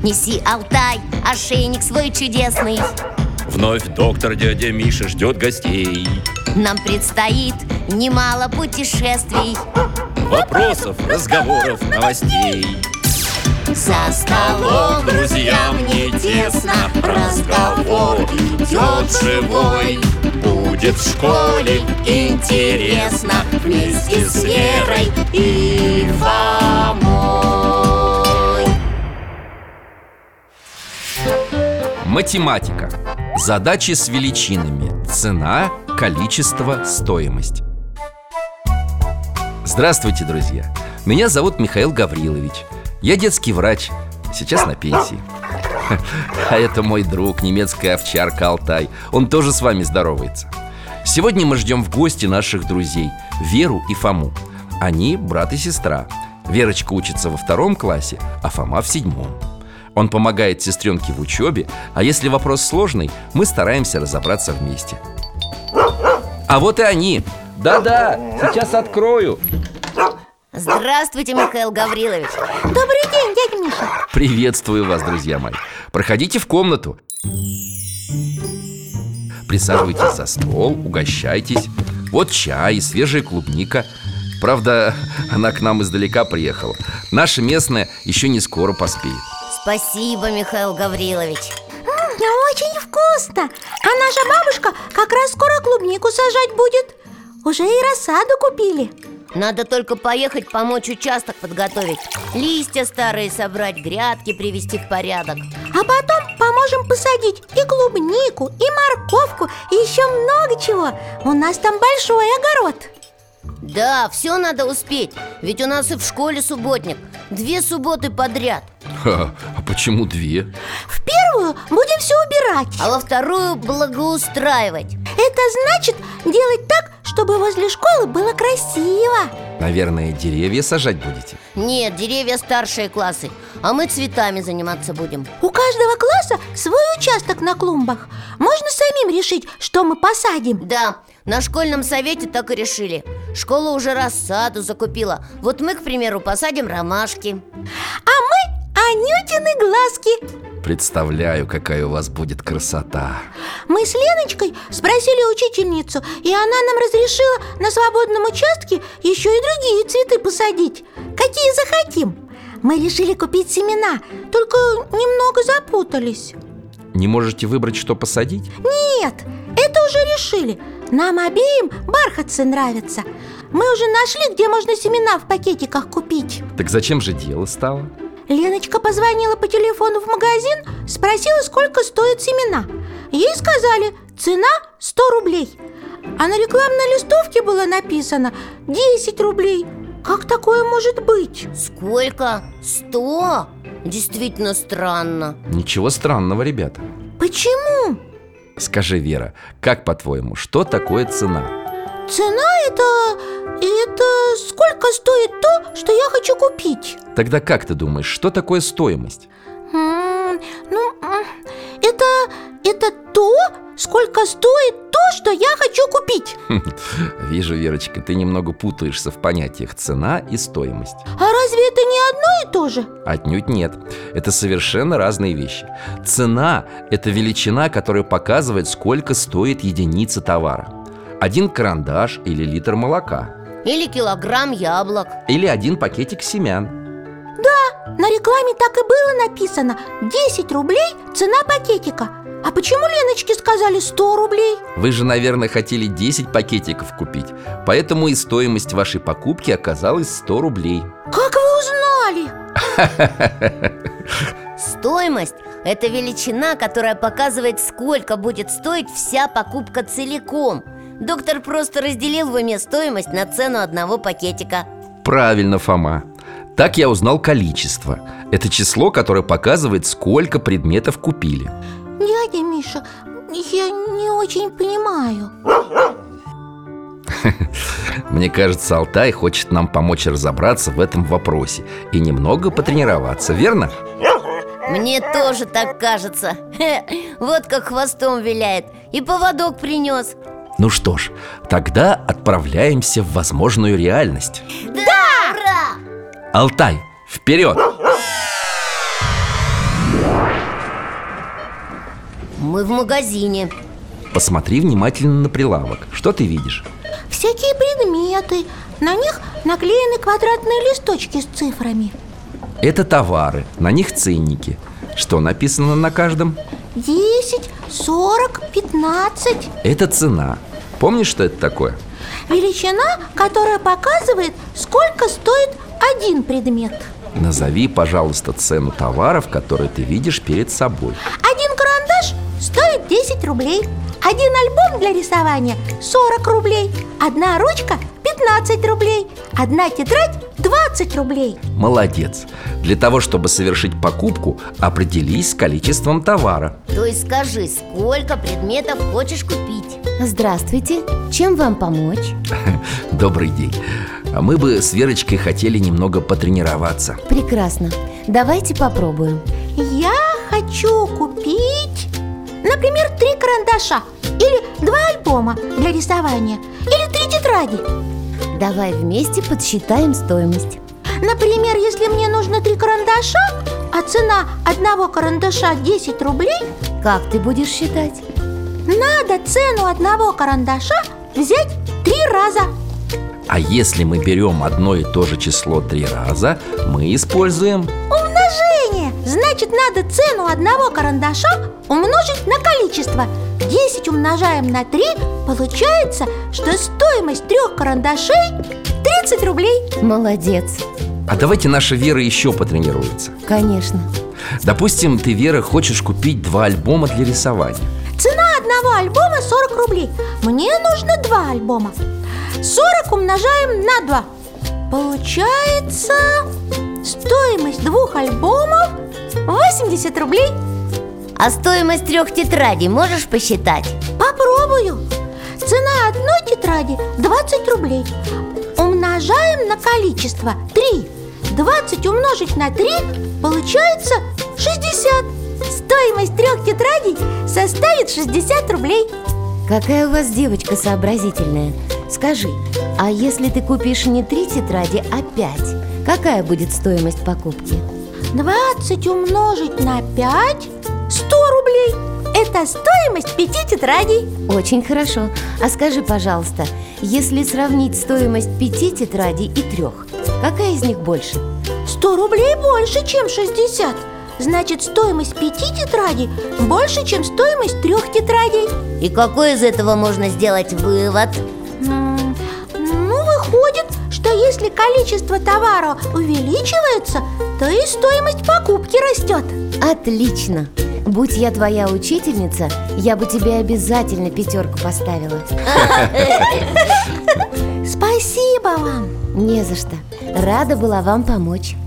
Неси, Алтай, ошейник свой чудесный. Вновь доктор дядя Миша ждет гостей. Нам предстоит немало путешествий, Вопросов, разговоров, новостей. за столом Друзьям не тесно, разговор идет живой. Будет в школе интересно вместе с Верой и Фомой. Математика. Задачи с величинами. Цена, количество, стоимость. Здравствуйте, друзья! Меня зовут Михаил Гаврилович. Я детский врач, сейчас на пенсии. А это мой друг, немецкая овчарка Алтай. Он тоже с вами здоровается. Сегодня мы ждем в гости наших друзей Веру и Фому. Они брат и сестра. Верочка учится во 2 классе, а Фома в 7. Он помогает сестренке в учебе, а если вопрос сложный, мы стараемся разобраться вместе. А вот и они. Да-да, сейчас открою. Здравствуйте, Михаил Гаврилович. Добрый день, дядя Миша. Приветствую вас, друзья мои. Проходите в комнату. Присаживайтесь за стол, угощайтесь. Вот чай и свежая клубника. Правда, она к нам издалека приехала. Наша местная еще не скоро поспеет. Спасибо, Михаил Гаврилович. Очень вкусно. А наша бабушка как раз скоро клубнику сажать будет. Уже и рассаду купили. Надо только поехать помочь участок подготовить, листья старые собрать, грядки привести в порядок. А потом поможем посадить и клубнику, и морковку, и еще много чего. У нас там большой огород. Да, все надо успеть, ведь у нас и в школе субботник. 2 субботы подряд. А почему 2? В первую будем все убирать, А во вторую благоустраивать. это значит делать так, чтобы возле школы было красиво. Наверное, деревья сажать будете? Нет, деревья старшие классы, а мы цветами заниматься будем. У каждого класса свой участок на клумбах. Можно самим решить, что мы посадим. Да, на школьном совете так и решили. Школа уже рассаду закупила. Вот мы, к примеру, посадим ромашки. А мы Анютины глазки. Представляю, какая у вас будет красота. Мы с Леночкой спросили учительницу, и она нам разрешила на свободном участке еще и другие цветы посадить, какие захотим. Мы решили купить семена, только немного запутались. Не можете выбрать, что посадить? Нет, это уже решили. Нам обеим бархатцы нравятся. Мы уже нашли, где можно семена в пакетиках купить. Так зачем же дело стало? Леночка позвонила по телефону в магазин, спросила, сколько стоят семена. Ей сказали, цена 100 рублей. А на рекламной листовке было написано 10 рублей. Как такое может быть? Сколько? 100? Действительно странно. Ничего странного, ребята. Почему? Скажи, Вера, как по-твоему, что такое цена? Цена это сколько стоит то, что я хочу купить. Тогда как ты думаешь, что такое стоимость? Это то, сколько стоит то, что я хочу купить. Вижу, Верочка, ты немного путаешься в понятиях цена и стоимость. А разве это не одно и то же? Отнюдь нет. Это совершенно разные вещи. Цена – это величина, которая показывает, сколько стоит единица товара. 1 карандаш или литр молока. Или килограмм яблок. Или 1 пакетик семян. На рекламе так и было написано 10 рублей цена пакетика. А почему Леночке сказали 100 рублей? Вы же, наверное, хотели 10 пакетиков купить. Поэтому и стоимость вашей покупки оказалась 100 рублей. Как вы узнали? Стоимость – это величина, которая показывает, сколько будет стоить вся покупка целиком. Доктор просто разделил в уме стоимость на цену 1 пакетика. Правильно, Фома. Так я узнал количество. Это число, которое показывает, сколько предметов купили. Дядя Миша, я не очень понимаю. Мне кажется, Алтай хочет нам помочь разобраться в этом вопросе и немного потренироваться, верно? Мне тоже так кажется. Вот как хвостом виляет. И поводок принес. Ну что ж, тогда отправляемся в возможную реальность. Да! Ура! Алтай, вперед! Мы в магазине. Посмотри внимательно на прилавок. Что ты видишь? Всякие предметы. На них наклеены квадратные листочки с цифрами. Это товары, на них ценники. Что написано на каждом? 10, 40, 15. Это цена. Помнишь, что это такое? Величина, которая показывает, сколько стоит один предмет. Назови, пожалуйста, цену товаров, которые ты видишь перед собой. Один карандаш стоит 10 рублей. Один альбом для рисования 40 рублей. Одна ручка 15 рублей. Одна тетрадь 20 рублей. Молодец. Для того, чтобы совершить покупку, определись с количеством товара. То есть скажи, сколько предметов хочешь купить? Здравствуйте, чем вам помочь? Добрый день. А мы бы с Верочкой хотели немного потренироваться. Прекрасно, давайте попробуем. Я хочу купить, например, 3 карандаша. Или 2 альбома для рисования. Или 3 тетради. Давай вместе подсчитаем стоимость. Например, если мне нужно 3 карандаша, а цена одного карандаша 10 рублей, Как ты будешь считать? надо цену одного карандаша взять 3 раза. А если мы берем одно и то же число 3 раза, мы используем... Умножение. Значит, надо цену одного карандаша умножить на количество. 10 умножаем на 3, получается, что стоимость 3 карандашей 30 рублей. Молодец, А давайте наша Вера еще потренируется. конечно. Допустим, ты, Вера, хочешь купить 2 альбома для рисования. Цена одного альбома 40 рублей. Мне нужно 2 альбома. 40 умножаем на 2. Получается, стоимость 2 альбомов 80 рублей. А стоимость 3 тетрадей можешь посчитать? Попробую. Цена одной тетради 20 рублей. Умножаем на количество 3. 20 умножить на 3 получается 60. Стоимость 3 тетрадей составит 60 рублей. Какая у вас девочка сообразительная. Скажи, а если ты купишь не 3 тетради, а 5, какая будет стоимость покупки? 20 умножить на 5 100 рублей. Это стоимость 5 тетрадей. Очень хорошо. А скажи, пожалуйста, если сравнить стоимость 5 тетрадей и 3, какая из них больше? 100 рублей больше, чем 60. Значит, стоимость 5 тетрадей больше, чем стоимость 3 тетрадей. И какой из этого можно сделать вывод? Ну, выходит, что если количество товара увеличивается, то и стоимость покупки растет. Отлично! Будь я твоя учительница, я бы тебе обязательно 5 поставила. Спасибо вам. Не за что. Рада была вам помочь.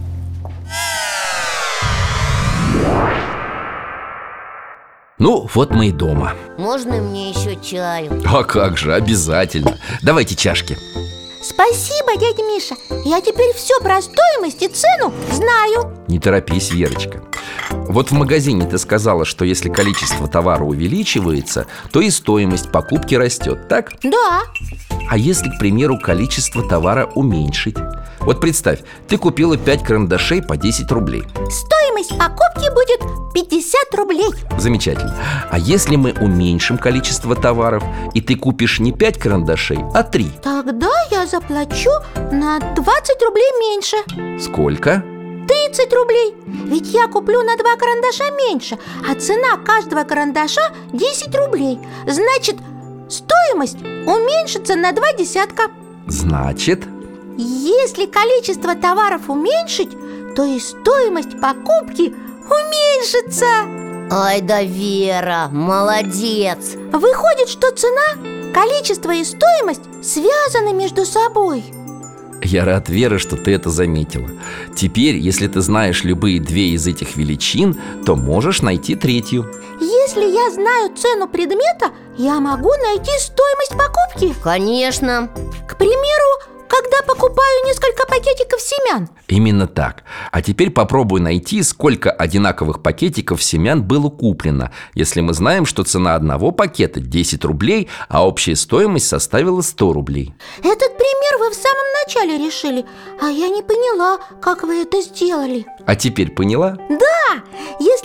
Ну, вот мы и дома. Можно мне еще чаю? А как же, обязательно. Давайте чашки. Спасибо, дядя Миша. Я теперь все про стоимость и цену знаю. Не торопись, Верочка. Вот в магазине ты сказала, что если количество товара увеличивается, то и стоимость покупки растет, так? Да. А если, к примеру, количество товара уменьшить? Вот представь, ты купила 5 карандашей по 10 рублей. Стоимость покупки будет 50 рублей. Замечательно. А если мы уменьшим количество товаров, и ты купишь не 5 карандашей, а 3? Тогда я заплачу на 20 рублей меньше. Сколько? 30 рублей. Ведь я куплю на 2 карандаша меньше, а цена каждого карандаша 10 рублей. Значит, стоимость уменьшится на 2 десятка. Значит... Если количество товаров уменьшить, то и стоимость покупки уменьшится. Ай да Вера, молодец! Выходит, что цена, количество и стоимость связаны между собой. Я рад, Вера, что ты это заметила. Теперь, если ты знаешь любые 2 из этих величин, то можешь найти 3-ю. Если я знаю цену предмета, я могу найти стоимость покупки. Конечно. К примеру, когда покупаю несколько пакетиков семян. Именно так. А теперь попробуй найти, сколько одинаковых пакетиков семян было куплено, если мы знаем, что цена одного пакета 10 рублей, а общая стоимость составила 100 рублей. Этот пример вы в самом начале решили, а я не поняла, как вы это сделали. А теперь поняла? Да, если стоимость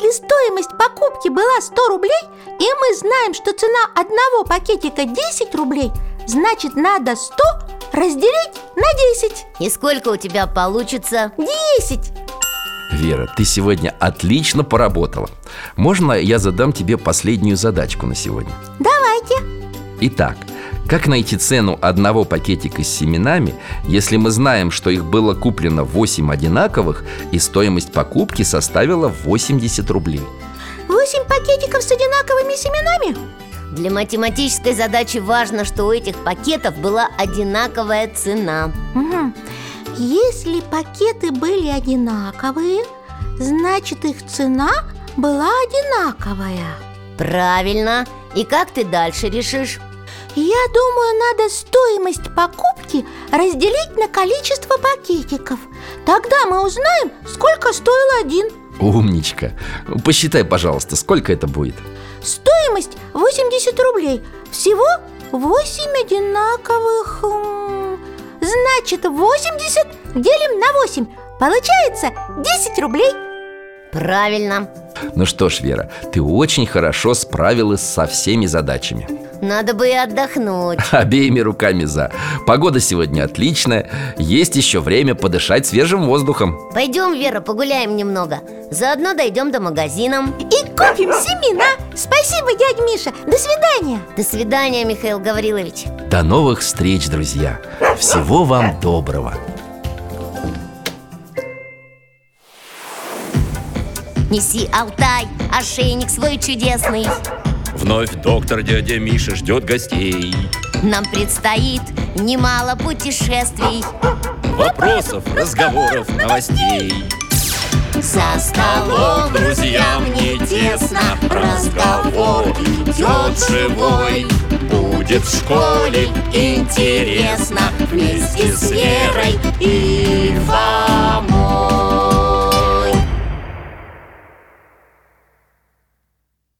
стоимость покупки была 100 рублей, и мы знаем, что цена одного пакетика 10 рублей, значит, надо 100 разделить на 10. И сколько у тебя получится? 10. Вера, ты сегодня отлично поработала. Можно я задам тебе последнюю задачку на сегодня? Давайте. Итак, как найти цену одного пакетика с семенами, если мы знаем, что их было куплено 8 одинаковых, и стоимость покупки составила 80 рублей? 8 пакетиков с одинаковыми семенами? Для математической задачи важно, что у этих пакетов была одинаковая цена. Угу. Если пакеты были одинаковые, значит, их цена была одинаковая. Правильно. И как ты дальше решишь? Я думаю, надо стоимость покупки разделить на количество пакетиков. Тогда мы узнаем, сколько стоил один. Умничка. Посчитай, пожалуйста, сколько это будет? Стоимость 80 рублей. Всего 8 одинаковых. Значит, 80 делим на 8. Получается 10 рублей. Правильно. Ну что ж, Вера, ты очень хорошо справилась со всеми задачами. Надо бы и отдохнуть. Обеими руками за. Погода сегодня отличная. Есть еще время подышать свежим воздухом. Пойдем, Вера, погуляем немного. Заодно дойдем до магазина. И купим семена. Спасибо, дядь Миша. До свидания. До свидания, Михаил Гаврилович. До новых встреч, друзья. Всего вам доброго. Неси, Алтай, ошейник свой чудесный. Вновь доктор дядя Миша ждет гостей. Нам предстоит немало путешествий. Вопросов, разговоров, новостей. За столом Друзьям не тесно, разговор идет живой. Будет в школе интересно вместе с Верой и Иваном.